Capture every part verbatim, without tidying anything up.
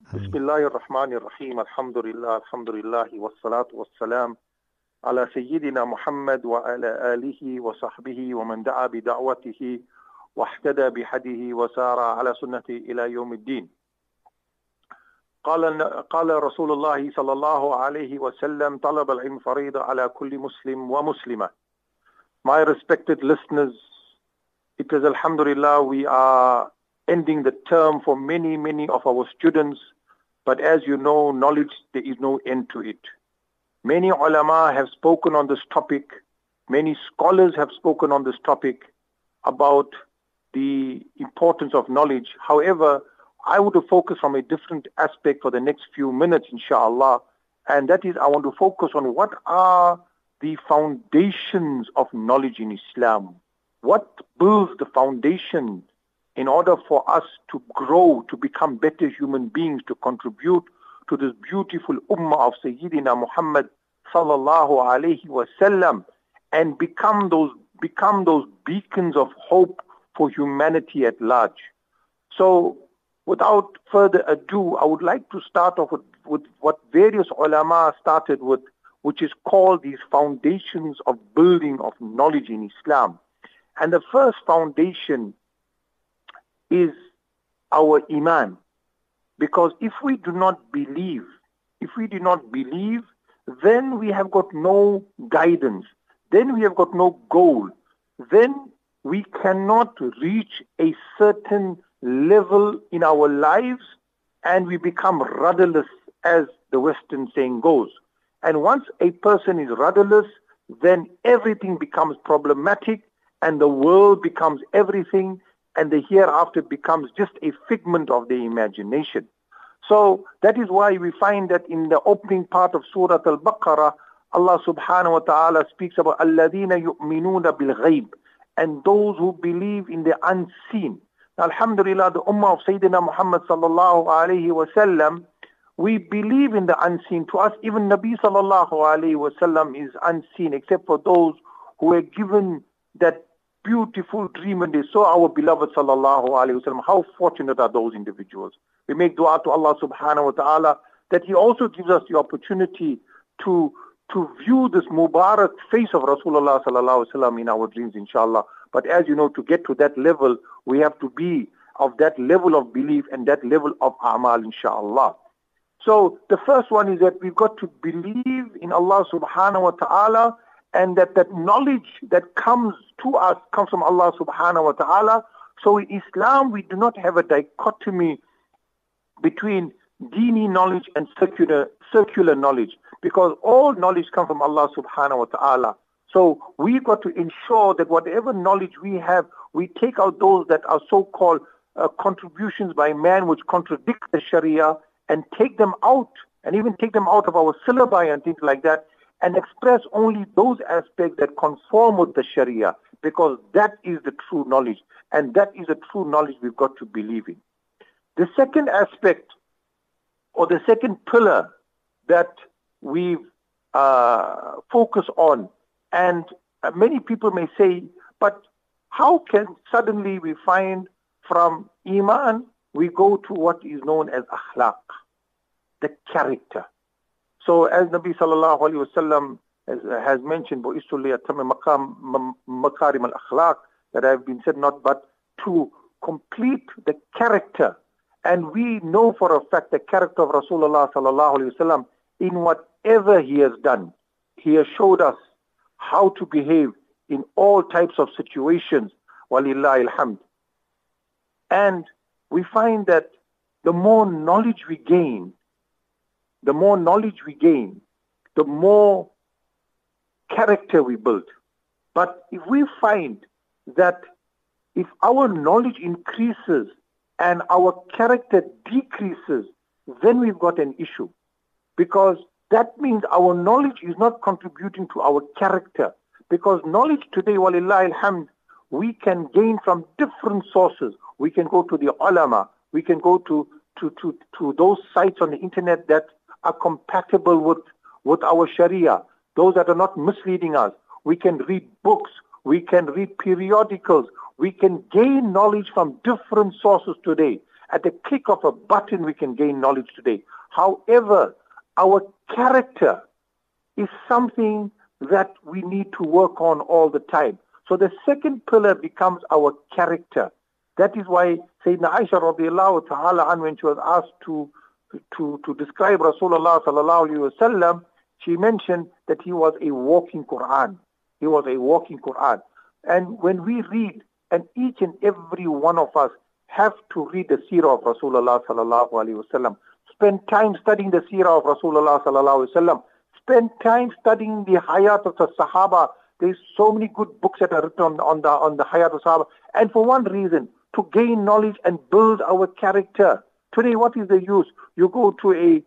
Bismillahir Rahmanir Rahim. Alhamdulillah, alhamdulillah, wassalatu wassalam ala Sayyidina Muhammad wa ala alihi wa sahbihi wa man da'a bi da'watihi wa ihtada bi hadihi wa sara ala sunnati ila yawm ad-din. قال قال رسول الله صلى الله عليه وسلم طلب العلم فريضة على كل مسلم ومسلمة. My respected listeners, it is alhamdulillah we are ending the term for many, many of our students. But as you know, knowledge, there is no end to it. Many ulama have spoken on this topic. Many scholars have spoken on this topic about the importance of knowledge. However, I want to focus from a different aspect for the next few minutes, inshallah. And that is, I want to focus on what are the foundations of knowledge in Islam. What builds the foundation in order for us to grow, to become better human beings, to contribute to this beautiful ummah of Sayyidina Muhammad sallallahu alayhi wa sallam, and become those, become those beacons of hope for humanity at large. So, without further ado, I would like to start off with, with what various ulama started with, which is called these foundations of building of knowledge in Islam. And the first foundation is our iman. Because if we do not believe, if we do not believe, then we have got no guidance, then we have got no goal, then we cannot reach a certain level in our lives, and we become rudderless, as the Western saying goes. And once a person is rudderless, then everything becomes problematic, and the world becomes everything, and the hereafter becomes just a figment of the imagination. So that is why we find that in the opening part of Surah Al-Baqarah, Allah subhanahu wa ta'ala speaks about الَّذِينَ يُؤْمِنُونَ بِالْغَيْبِ, and those who believe in the unseen. Now, alhamdulillah, the ummah of Sayyidina Muhammad sallallahu alayhi wa sallam, we believe in the unseen. To us, even Nabi sallallahu alayhi wa sallam is unseen, except for those who were given that beautiful dream and they saw our beloved sallallahu alayhi wa sallam. How fortunate are those individuals. We make dua to Allah subhanahu wa ta'ala that He also gives us the opportunity to to view this Mubarak face of Rasulullah sallallahu alayhi wa sallam in our dreams, inshallah. But as you know, to get to that level, we have to be of that level of belief and that level of amal, inshallah. So the first one is that we've got to believe in Allah subhanahu wa ta'ala, and that that knowledge that comes to us comes from Allah subhanahu wa ta'ala. So in Islam, we do not have a dichotomy between dini knowledge and circular, circular knowledge, because all knowledge comes from Allah subhanahu wa ta'ala. So we've got to ensure that whatever knowledge we have, we take out those that are so-called uh, contributions by man which contradict the Sharia, and take them out, and even take them out of our syllabi and things like that, and express only those aspects that conform with the Sharia, because that is the true knowledge, and that is the true knowledge we've got to believe in. The second aspect, or the second pillar that we uh, focus on, and uh, many people may say, but how can suddenly we find from Iman, we go to what is known as akhlaq, the character. So as Nabi sallallahu alayhi wa sallam has, has mentioned, makarim al-akhlaq, that have been said not but to complete the character. And we know for a fact the character of Rasulullah sallallahu alayhi wa sallam, in whatever he has done, he has showed us how to behave in all types of situations, walillahi alhamd. And we find that the more knowledge we gain, the more knowledge we gain, the more character we build. But if we find that if our knowledge increases and our character decreases, then we've got an issue. Because that means our knowledge is not contributing to our character. Because knowledge today, walillahi alhamd, we can gain from different sources. We can go to the ulama, we can go to, to, to, to those sites on the internet that are compatible with, with our Sharia, those that are not misleading us. We can read books, we can read periodicals, we can gain knowledge from different sources today. At the click of a button, we can gain knowledge today. However, our character is something that we need to work on all the time. So the second pillar becomes our character. That is why Sayyidina Aisha radiallahu ta'ala an, when she was asked to, to, to describe Rasulullah sallallahu alayhi wa sallam, she mentioned that he was a walking Quran. He was a walking Quran. And when we read, and each and every one of us have to read the seerah of Rasulullah sallallahu alayhi wa sallam, spend time studying the seerah of Rasulullah sallallahu alayhi wa sallam, spend time studying the hayat of the Sahaba. There's so many good books that are written on, on the on the hayat of Sahaba. And for one reason, to gain knowledge and build our character. Today, what is the use? You go to a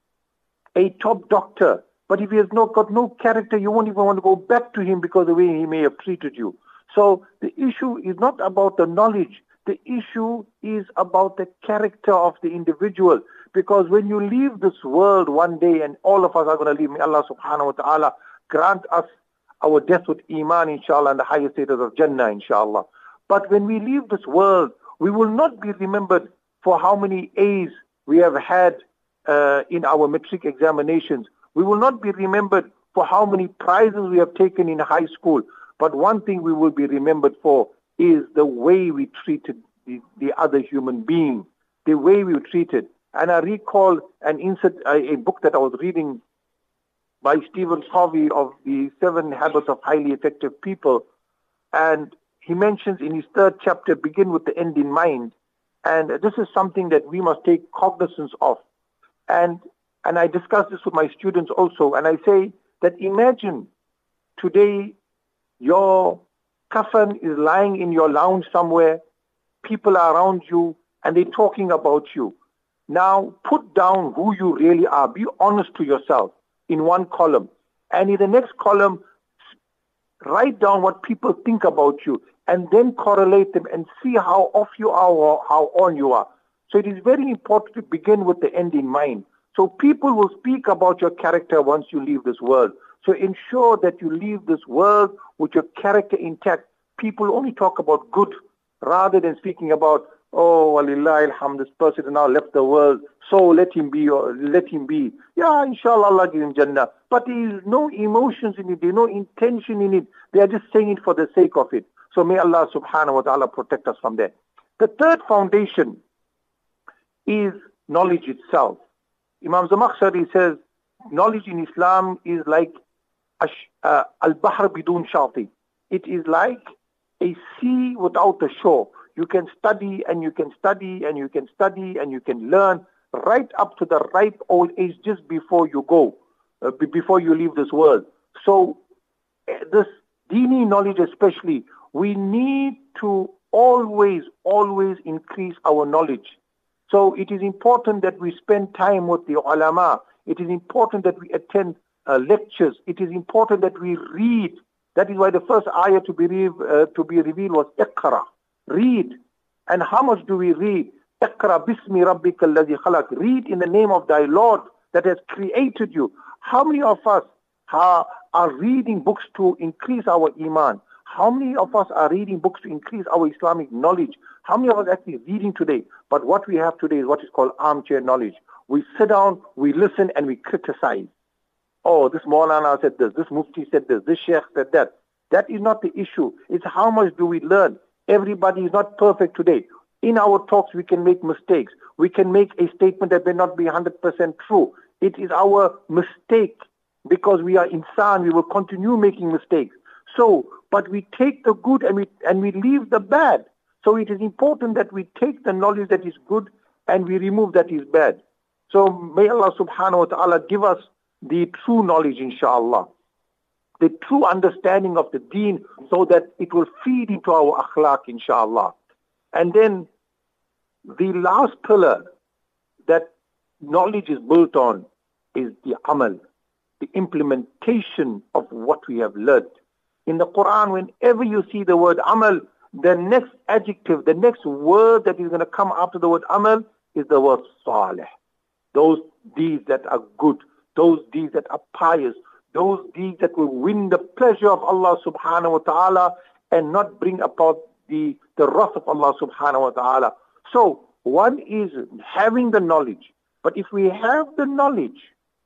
a top doctor, but if he has not got no character, you won't even want to go back to him because of the way he may have treated you. So the issue is not about the knowledge. The issue is about the character of the individual. Because when you leave this world one day, and all of us are going to leave, may Allah subhanahu wa ta'ala grant us our death with iman, inshallah, and the highest status of Jannah, inshallah. But when we leave this world, we will not be remembered for how many A's we have had uh, in our matric examinations. We will not be remembered for how many prizes we have taken in high school. But one thing we will be remembered for is the way we treated the, the other human being, the way we were treated. And I recall an insert, a, a book that I was reading by Stephen Covey of the Seven Habits of Highly Effective People. And he mentions in his third chapter, begin with the end in mind. And this is something that we must take cognizance of. And, and I discuss this with my students also. And I say that imagine today your coffin is lying in your lounge somewhere. People are around you and they're talking about you. Now, put down who you really are. Be honest to yourself in one column. And in the next column, write down what people think about you and then correlate them and see how off you are or how on you are. So it is very important to begin with the end in mind. So people will speak about your character once you leave this world. So ensure that you leave this world with your character intact. People only talk about good rather than speaking about, oh, walillahi alhamd, this person now left the world, so let him be, or let him be. Yeah, inshallah, Allah give him Jannah. But there is no emotions in it, there is no intention in it. They are just saying it for the sake of it. So may Allah subhanahu wa ta'ala protect us from that. The third foundation is knowledge itself. Imam Zamakhshari says, knowledge in Islam is like uh, al-bahr bidun shati. It is like a sea without a shore. You can study and you can study and you can study and you can learn right up to the ripe old age just before you go, uh, b- before you leave this world. So uh, this Dini knowledge especially, we need to always, always increase our knowledge. So it is important that we spend time with the ulama. It is important that we attend uh, lectures. It is important that we read. That is why the first ayah to be, re- uh, to be revealed was Iqra. Read. And how much do we read? Iqra bismi rabbika alladhi khalaq. Read in the name of thy Lord that has created you. How many of us are, are reading books to increase our iman? How many of us are reading books to increase our Islamic knowledge? How many of us are actually reading today? But what we have today is what is called armchair knowledge. We sit down, we listen, and we criticize. Oh, this Maulana said this, this Mufti said this, this Sheikh said that. That is not the issue. It's how much do we learn. Everybody is not perfect today. In our talks, we can make mistakes. We can make a statement that may not be one hundred percent true. It is our mistake because we are insan. We will continue making mistakes. So, but we take the good and we and we leave the bad. So it is important that we take the knowledge that is good and we remove that is bad. So may Allah subhanahu wa ta'ala give us the true knowledge, inshallah. The true understanding of the deen so that it will feed into our akhlaq, inshallah. And then the last pillar that knowledge is built on is the amal, the implementation of what we have learned. In the Quran, whenever you see the word amal, the next adjective, the next word that is going to come after the word amal is the word salih. Those deeds that are good, those deeds that are pious, those deeds that will win the pleasure of Allah subhanahu wa ta'ala and not bring about the, the wrath of Allah subhanahu wa ta'ala. So One is having the knowledge. But if we have the knowledge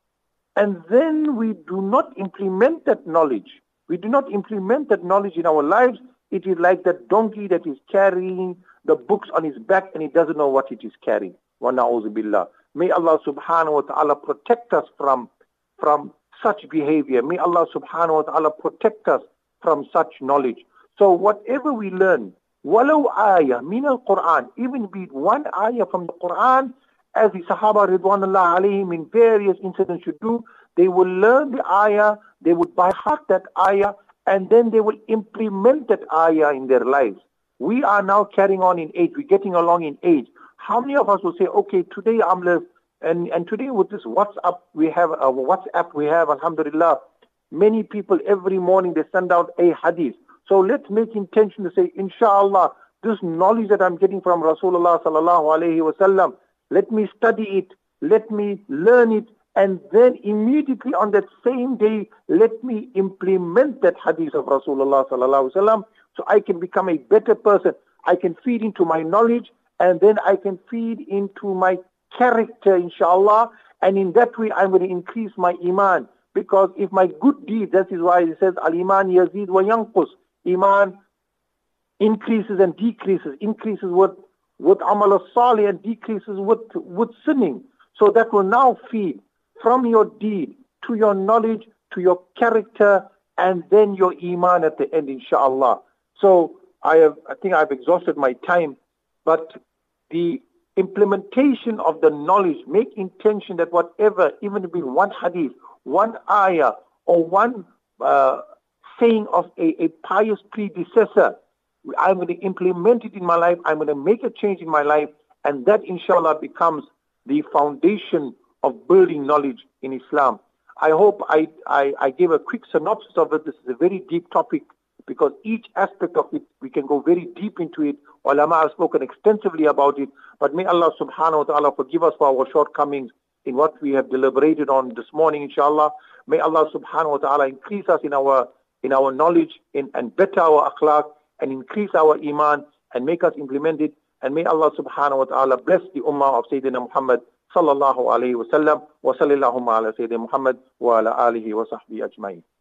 and then we do not implement that knowledge, we do not implement that knowledge in our lives, it is like that donkey that is carrying the books on his back and he doesn't know what it is carrying. Wa na'udhu billah. May Allah subhanahu wa ta'ala protect us from, from such behavior. May Allah subhanahu wa ta'ala protect us from such knowledge. So whatever we learn, walau ayah min al-Quran, even be it one ayah from the Quran, as the Sahaba Ridwanullah alayhim in various incidents should do, they will learn the ayah, they would by heart that ayah, and then they will implement that ayah in their lives. We are now carrying on in age, we're getting along in age. How many of us will say, okay, today I'm left, and, and today with this WhatsApp we have, uh, WhatsApp we have, alhamdulillah, many people every morning they send out a hadith. So let's make intention to say, inshallah, this knowledge that I'm getting from Rasulullah sallallahu alayhi wa sallam, let me study it, let me learn it, and then immediately on that same day, let me implement that hadith of Rasulullah sallallahu alaihi wasallam, so I can become a better person. I can feed into my knowledge, and then I can feed into my character, inshallah, and in that way I'm going to increase my iman. Because if my good deeds, that is why it says, al-iman yazid wa yanqus, iman increases and decreases, increases with with amal as-salih and decreases with, with sinning. So that will now feed from your deed to your knowledge, to your character, and then your iman at the end, inshallah. So I have, I think I've exhausted my time, but the implementation of the knowledge, make intention that whatever, even if it be one hadith, one ayah, or one uh, saying of a, a pious predecessor, I'm going to implement it in my life, I'm going to make a change in my life, and that inshallah becomes the foundation of building knowledge in Islam. I hope I, I, I gave a quick synopsis of it. This is a very deep topic because each aspect of it, we can go very deep into it. Ulama have spoken extensively about it, but may Allah subhanahu wa ta'ala forgive us for our shortcomings in what we have deliberated on this morning, inshallah. May Allah subhanahu wa ta'ala increase us in our in our knowledge in, and better our akhlaq and increase our iman and make us implement it. And may Allah subhanahu wa ta'ala bless the ummah of Sayyidina Muhammad sallallahu alayhi wa sallam wa sallallahu ala Sayyidina Muhammad wa ala alihi wa sahbihi ajma'in.